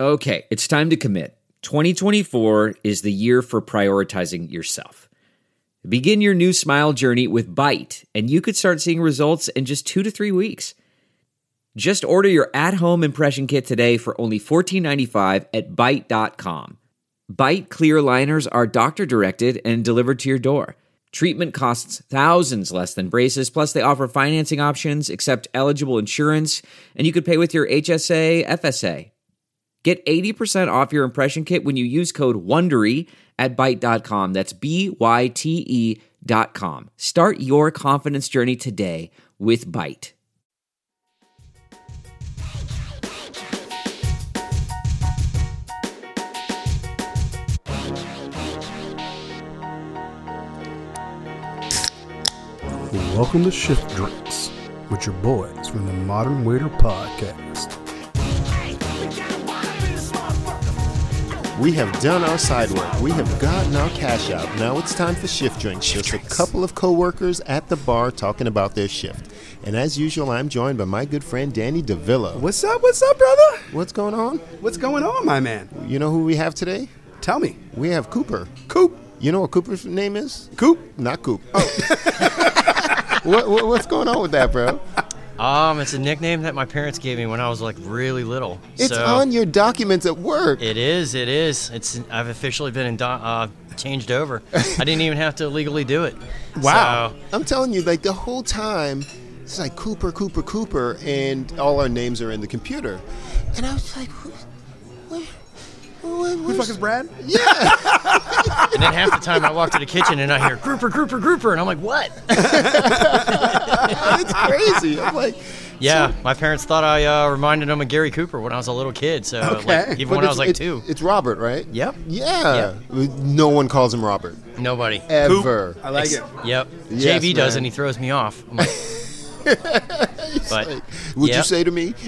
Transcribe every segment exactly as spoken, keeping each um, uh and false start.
Okay, it's time to commit. twenty twenty-four is the year for prioritizing yourself. Begin your new smile journey with Byte, and you could start seeing results in just two to three weeks. Just order your at-home impression kit today for only fourteen ninety-five at byte dot com. Byte clear aligners are doctor-directed and delivered to your door. Treatment costs thousands less than braces, plus they offer financing options, accept eligible insurance, and you could pay with your H S A, F S A. Get eighty percent off your impression kit when you use code WONDERY at byte dot com. That's B Y T E dot com. Start your confidence journey today with Byte. Welcome to Shift Drinks with your boys from the Modern Waiter Podcast. We have done our side work. We have gotten our cash out. Now it's time for shift drinks. Just a couple of co-workers at the bar talking about their shift. And as usual, I'm joined by my good friend Danny DeVilla. What's up? What's up, brother? What's going on? What's going on, my man? You know who we have today? Tell me. We have Cooper. Coop. You know what Cooper's name is? Coop? Not Coop. Oh. what, what, what's going on with that, bro? Um, it's a nickname that my parents gave me when I was like really little. It's so on your documents at work. It is. It is. It's. I've officially been in do- uh, changed over. I didn't even have to legally do it. Wow. So, I'm telling you, like the whole time, it's like Cooper, Cooper, Cooper, and all our names are in the computer. And I was like, who, where, where, Who the fuck is Brad? Yeah. and then half the time I walk to the kitchen and I hear grouper, grouper, grouper, and I'm like, what? It's crazy. I'm like, Yeah, so, my parents thought I uh, reminded them of Gary Cooper when I was a little kid. So Okay. like, even but when I it's- was like it- two. It's Robert, right? Yep. Yeah. No one calls him Robert. Nobody. Ever. I like it. Yep. Yes, J V does, man. and he throws me off. I'm like, but Like, would you yep. say to me?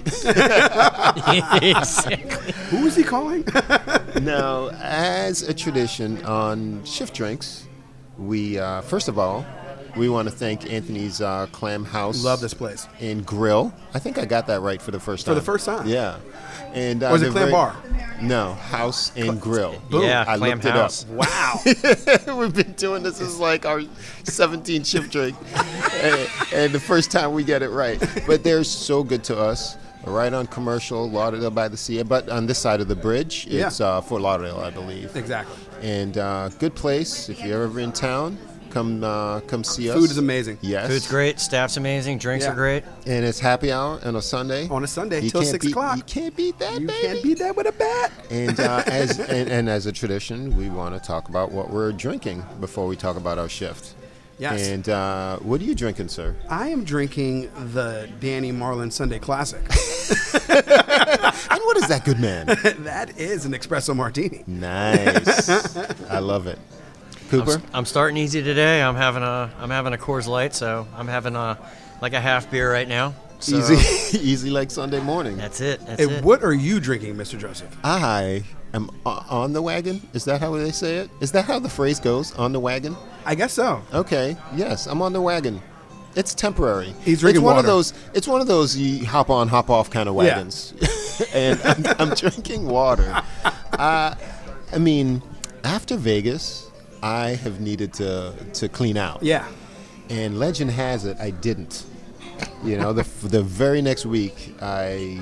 Exactly. Who is he calling? Now, as a tradition on Shift Drinks, we, uh, first of all, we want to thank Anthony's uh, Clam House. Love this place. And Grill. I think I got that right for the first time. For the first time? Yeah. And, uh, Or is it they're Clam very- Bar? No, House and Grill. Yeah, I Clam looked House. it up. Wow. We've been doing this as like our seventeenth shift drink, and, and the first time we get it right. But they're so good to us. Right on Commercial, Lauderdale by the Sea, but on this side of the bridge, Yeah. it's uh, Fort Lauderdale, I believe. Exactly. And uh, good place. If you're ever in town, come uh, come see us. Food is amazing. Yes. Food's great. Staff's amazing. Drinks Yeah. are great. And it's happy hour on a Sunday. On a Sunday You till can't six beat- o'clock. You can't beat that, You baby. can't beat that with a bat. And uh, as and, and as a tradition, we want to talk about what we're drinking before we talk about our shift. Yes. And uh, what are you drinking, sir? I am drinking the Danny Marlin Sunday Classic. And what is that, good man? That is an espresso martini. Nice. I love it. I'm, Cooper? s- I'm starting easy today. I'm having a I'm having a Coors Light, so I'm having a like a half beer right now. So Easy, easy like Sunday morning. That's it. That's And it. what are you drinking, Mister Joseph? I am o- on the wagon. Is that how they say it? Is that how the phrase goes? On the wagon? I guess so. Okay. Yes, I'm on the wagon. It's temporary. He's drinking it's one water. of those. It's one of those you hop on, hop off kind of Yeah. wagons. And I'm, I'm drinking water. Uh, I mean, after Vegas, I have needed to to clean out. Yeah. And legend has it, I didn't. You know, the the very next week, I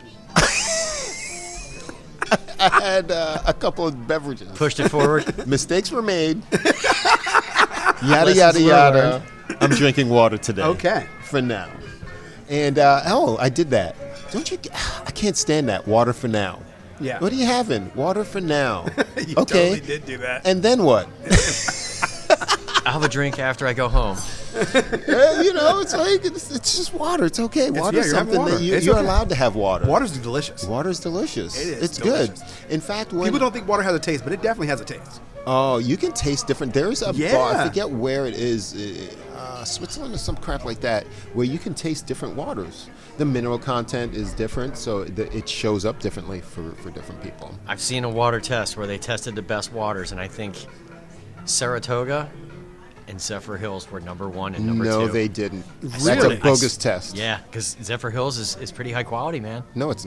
I had uh, a couple of beverages. Pushed it forward. Mistakes were made. Yada Lessons yada yada. learned. I'm drinking water today. Okay. For now. And uh, oh, I did that. Don't you? I can't stand that. Water for now. Yeah. What are you having? Water for now. You Okay. totally did do that. And then what? I'll have a drink after I go home. Uh, you know, it's like it's, it's just water. It's okay. It's- Water's yeah, you're having something water. that you, It's you're okay. allowed to have water. Water's delicious. Water's delicious. It is It's delicious. good. In fact, when People don't think water has a taste, but it definitely has a taste. oh, you can taste different. There's a bar. Yeah. I forget where it is. Uh, Switzerland or some crap like that, where you can taste different waters. The mineral content is different, so the, it shows up differently for, for different people. I've seen a water test where they tested the best waters, and I think Saratoga and Zephyr Hills were number one and number no, two. they didn't. That's Really? a bogus test. Yeah, because Zephyr Hills is, is pretty high quality, man. No, it's not.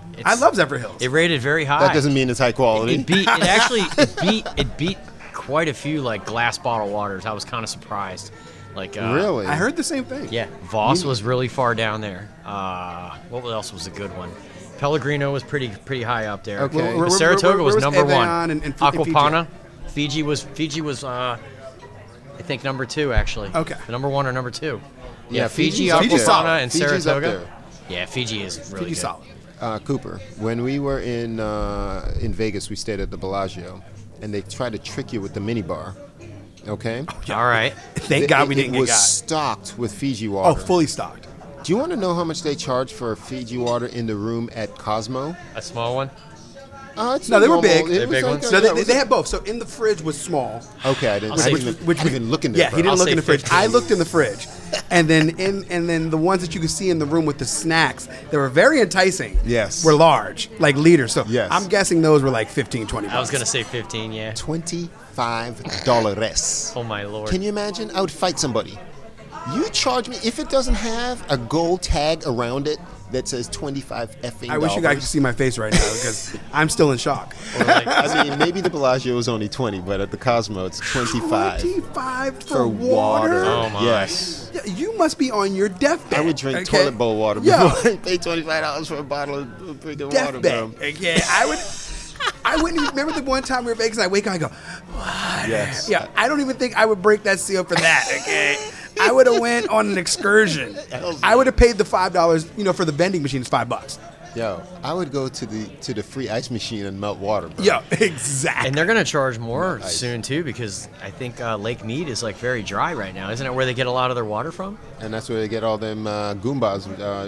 It's, I love Zephyr Hills. It rated very high. That doesn't mean it's high quality. It beat. It actually. It beat. It beat quite a few like glass bottle waters. I was kind of surprised. Like uh, Really? I heard the same thing. Yeah, Voss was really far down there. Uh, what else was a good one? Pellegrino was pretty pretty high up there. Okay. Where- But where- Saratoga where- was where number Evian one. and- and F- and Fiji? Aquapana, Fiji was Fiji was uh, I think number two actually. Okay. The number one or number two. Yeah, Yeah, Fiji, Fiji's up Fiji's Aquapana, solid. and Fiji's up Saratoga. there. Yeah, Fiji is really Fiji's good. solid. Uh, Cooper, when we were in uh, in Vegas, we stayed at the Bellagio, and they tried to trick you with the mini bar. Okay. All right. Thank It- God it, we didn't it get was got. stocked with Fiji Oh, water. fully stocked. Do you want to know how much they charge for Fiji water in the room at Cosmo? A small one. Uh, it's No, they were normal. big. It They're was big like ones? a- No, yeah, they, it was they a- had both. So in the fridge was small. Okay, I didn't, I'll I say didn't which- even, which I didn't even look in there. Yeah, he didn't I'll look say in the fridge. fifteen. I looked in the fridge, and then in and then the ones that you could see in the room with the snacks that were very enticing. Yes. were large, like liters. So Yes. I'm guessing those were like fifteen, twenty bucks. I was gonna say fifteen. Yeah. twenty-five dollars. Oh my lord. Can you imagine? I would fight somebody. You charge me if it doesn't have a gold tag around it that says twenty-five effing I wish you guys could see my face right now because I'm still in shock. Or like, I mean, maybe the Bellagio is only twenty, but at the Cosmo it's twenty-five Twenty-five for, for water. Oh, my. Yes. Yeah, you must be on your deathbed. I would drink okay? toilet bowl water Yeah. before I pay twenty-five dollars for a bottle of freaking water, bro. Deathbed. Okay, I would. I wouldn't even remember the one time we were in Vegas and I wake up and I go, Yes. yeah, I don't even think I would break that seal for that, okay? I would have went on an excursion. I would have paid the five dollars, you know, for the vending machine is five bucks. Yo, I would go to the to the free ice machine and melt water, bro. Yeah, exactly. and they're gonna charge more Nice. soon too because I think uh, Lake Mead is like very dry right now. Isn't it where they get a lot of their water from? And that's where they get all them uh, Goombas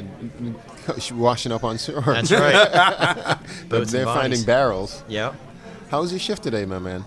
uh, washing up on shore. That's right. But Boats they're and finding bodies. barrels. Yep. How was your shift today, my man?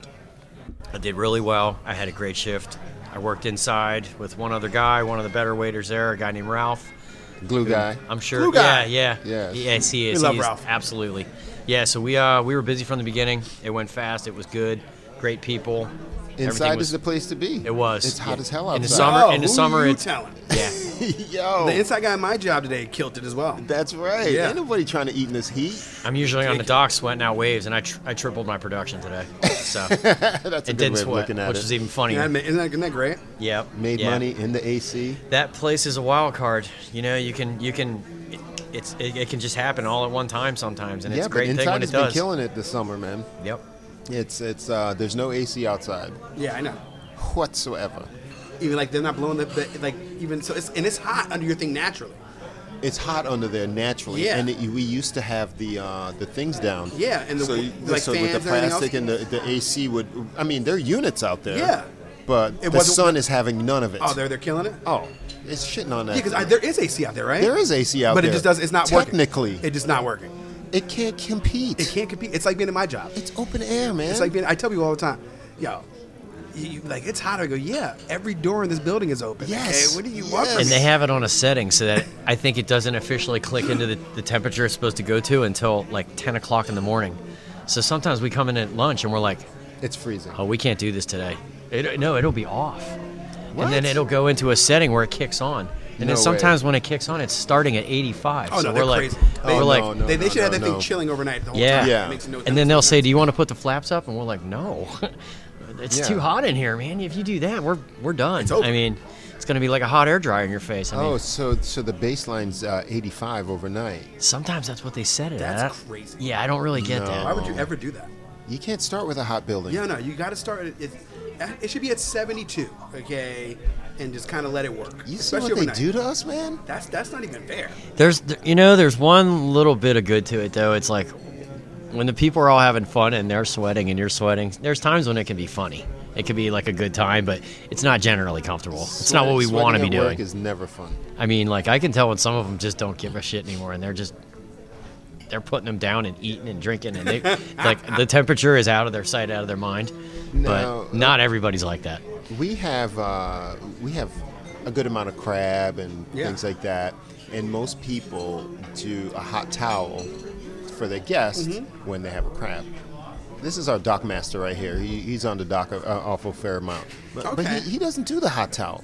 I did really well. I had a great shift. I worked inside with one other guy, one of the better waiters there, a guy named Ralph. Glue guy. I'm sure. Glue guy. Yeah, yeah. Yes. Yes, he is. We love he is, Ralph. Absolutely. Yeah, so we uh we were busy from the beginning. It went fast. It was good. Great people. Everything Inside was, is the place to be. It was. It's hot Yeah. as hell outside. In the summer, Oh, in the who summer, you it's telling? yeah. Yo. The inside guy at my job today killed it as well. That's right. Yeah. Ain't nobody trying to eat in this heat. I'm usually on the dock sweating out waves, and I tr- I tripled my production today. So That's a it good didn't way of sweat, looking at which it. was even funnier. Isn't that, isn't that, isn't that great? Yep. Made yeah. money in the A C. That place is a wild card. You know, you can you can it, it's it, it can just happen all at one time sometimes, and Yeah, it's a but great thing inside when has it been does. killing it this summer, man. Yep. It's it's uh, there's no A C outside Yeah, I know. whatsoever. Even like they're not blowing the, the like even so it's and it's hot under your thing naturally. It's hot under there naturally, Yeah. and it, we used to have the uh, the things down. Yeah, and the so, w- you- like so with the fans and everything plastic and the, the A C would. I mean, there are units out there. Yeah. but It the wasn't- sun is having none of it. Oh, they're they're killing it. Oh, it's shitting on that. Yeah, because there is A C out there, right? There is A C out but there. it just does. It's not Technically, working. It's just not working. it can't compete. It can't compete. It's like being in my job. It's open air, man. It's like being. I tell people all the time, yo, you, like it's hot. I go, yeah. Every door in this building is open. Yes. Okay, what do you want? Yes. From And me? they have it on a setting so that I think it doesn't officially click into the, the temperature it's supposed to go to until like ten o'clock in the morning. So sometimes we come in at lunch and we're like, it's freezing. oh, we can't do this today. It, no, it'll be off. What? And then it'll go into a setting where it kicks on. And No then sometimes when it kicks on, it's starting at eighty-five. Oh, so no, we're they're like, crazy. we're Oh, like, no, no. they, they should have that no. thing chilling overnight the whole Yeah. time. Yeah. It makes no- and then they'll say, do you want to put the flaps up? And we're like, no. It's Yeah. too hot in here, man. If you do that, we're we're done. It's over. I mean, it's going to be like a hot air dryer in your face. I mean, Oh, so so the baseline's uh, eighty-five overnight. sometimes that's what they set it That's at. crazy. Yeah, I don't really get No. Why that. would you ever do that? You can't start with a hot building. Yeah, no, you got to start. It, it, it should be at seventy-two, okay, and just kind of let it work. You see Especially what they overnight. do to us, man? That's that's not even fair. There's, you know, there's one little bit of good to it though. It's like when the people are all having fun and they're sweating and you're sweating. There's times when it can be funny. It can be like a good time, but it's not generally comfortable. It's not what we Sweating want to be at work doing. Is never fun. I mean, like I can tell when some of them just don't give a shit anymore, and they're just they're putting them down and eating and drinking, and they like the temperature is out of their sight, out of their mind. No, but not everybody's like that. We have uh, we have a good amount of crab and Yeah. things like that, and most people do a hot towel for their guests Mm-hmm. when they have a crab. This is our dock master right here. He, he's on the dock of, uh, off of Fairmount, but, but Okay. he, he doesn't do the hot towels.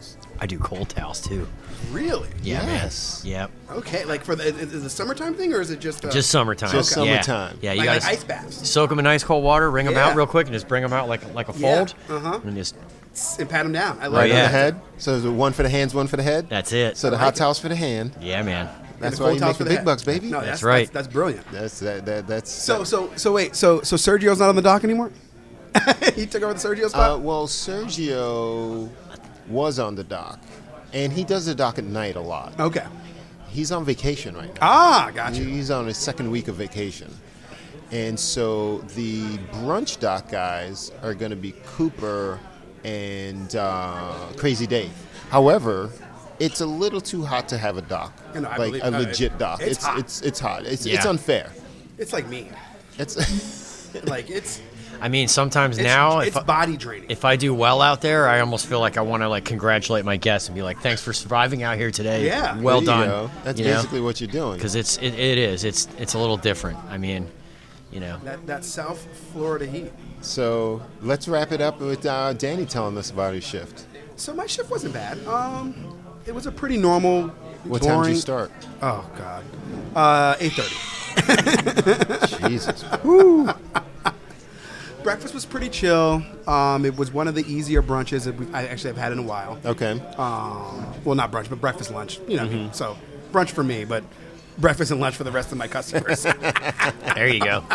I do cold towels too. Really? Yeah, Yes. man. Yep. Okay, like for the is it a summertime thing or is it just uh, Just summertime. Just Yeah. summertime. Yeah, you like, guys like ice baths soak them in ice cold water, wring them Yeah. out real quick, and just bring them out like like a Yeah. fold. Uh-huh. And just and pat them down? I love Right Oh, on yeah. the head. So is it one for the hands, one for the head? that's it. So the I hot like it. towels for the hand. yeah, man. That's the why cold you towels make for the the big head. bucks, baby. No, that's, That's right. That's, that's brilliant. That's that, that that's So so so wait so so Sergio's not on the dock anymore? He took over the Sergio spot. Uh, well, Sergio was on the dock, and he does the dock at night a lot. okay. He's on vacation right now. Ah, gotcha. He's on his second week of vacation. And so the brunch dock guys are going to be Cooper and uh, Crazy Dave. However, it's a little too hot to have a dock, You know, I like believe- a uh, legit dock. it's It's hot. it's it's hot. It's Yeah. it's unfair. It's like me. It's Like it's I mean, sometimes it's, now it's if I, body draining. if I do well out there, I almost feel like I want to like congratulate my guests and be like, "Thanks for surviving out here today. Yeah. well there you done." go. That's you know? basically what you're doing. Because it's it, it is it's it's a little different. I mean, you know, that that South Florida heat. So let's wrap it up with uh, Danny telling us about his shift. So my shift wasn't bad. Um, it was a pretty normal. What boring, time did you start? Oh God, uh, eight thirty. Jesus. Breakfast was pretty chill. Um, it was one of the easier brunches that we, I actually have had in a while. Okay. Um, well, not brunch, but breakfast, lunch. You know, Mm-hmm. so brunch for me, but breakfast and lunch for the rest of my customers. there you go.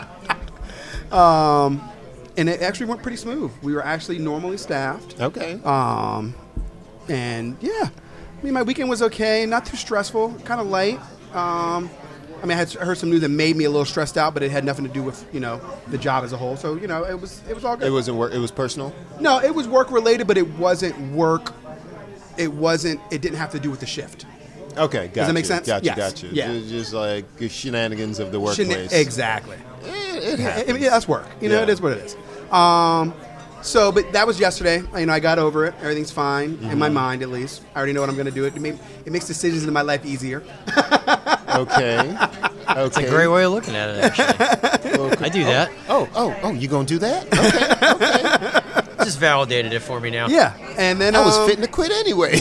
And it actually went pretty smooth. We were actually normally staffed. Okay. Um, and yeah, I mean, my weekend was okay, not too stressful, kind of light. Um, I mean, I had heard some news that made me a little stressed out, but it had nothing to do with, you know, the job as a whole. So, you know, it was it was all good. It wasn't work. It was personal. No, it was work related, but it wasn't work. It wasn't. It didn't have to do with the shift. Okay, got that you, make sense? Got you, Yes. got you. Yeah. Just, just like the shenanigans of the Shouldn't workplace. it- exactly. Eh, it Yeah, happens. I mean, yeah, that's work. You know, Yeah. it is what it is. Um, so, but that was yesterday. You know, I got over it. Everything's fine in Mm-hmm. my mind, at least. I already know what I'm going to do. It, ma- it makes decisions in my life easier. Okay. Okay. It's a great way of looking at it. Actually, I do that. Oh, oh, oh! You gonna do that? Okay. Just validated it for me now. Yeah, and then I was um, fitting to quit anyway.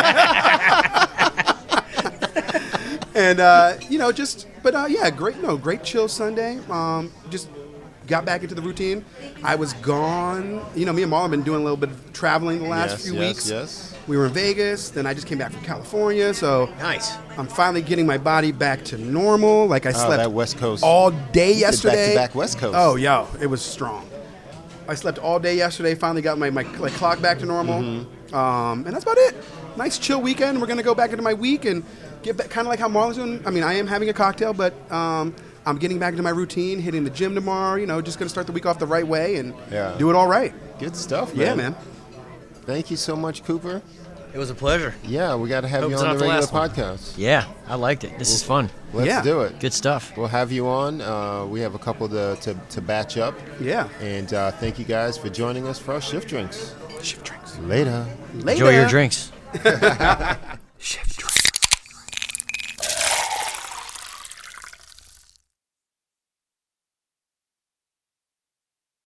and uh, you know, just but uh, yeah, great. No, great chill Sunday. Um, just got back into the routine. I was gone. You know, me and Marlon have been doing a little bit of traveling the last Yes, few yes, weeks. yes. We were in Vegas. Then I just came back from California. So Nice. I'm finally getting my body back to normal. Like I Oh, slept that West Coast. all day yesterday. back-to-back West Coast. Oh, yo, it was strong. I slept all day yesterday. Finally got my, my like clock back to normal. Mm-hmm. Um, and that's about it. Nice chill weekend. We're gonna go back into my week and get back, kind of like how Marlon's doing. I mean, I am having a cocktail, but um, I'm getting back into my routine. Hitting the gym tomorrow. You know, just gonna start the week off the right way and Yeah. do it all right. Good stuff, man. Yeah, man. Thank you so much, Cooper. It was a pleasure. Yeah, we got to have Hope you it's on not the the regular last one. podcast. Yeah, I liked it. This is fun. Let's Yeah. do it. Good stuff. We'll have you on. Uh, we have a couple to, to, to batch up. Yeah. And uh, thank you guys for joining us for our shift drinks. Shift drinks. Later. Later. Enjoy your drinks.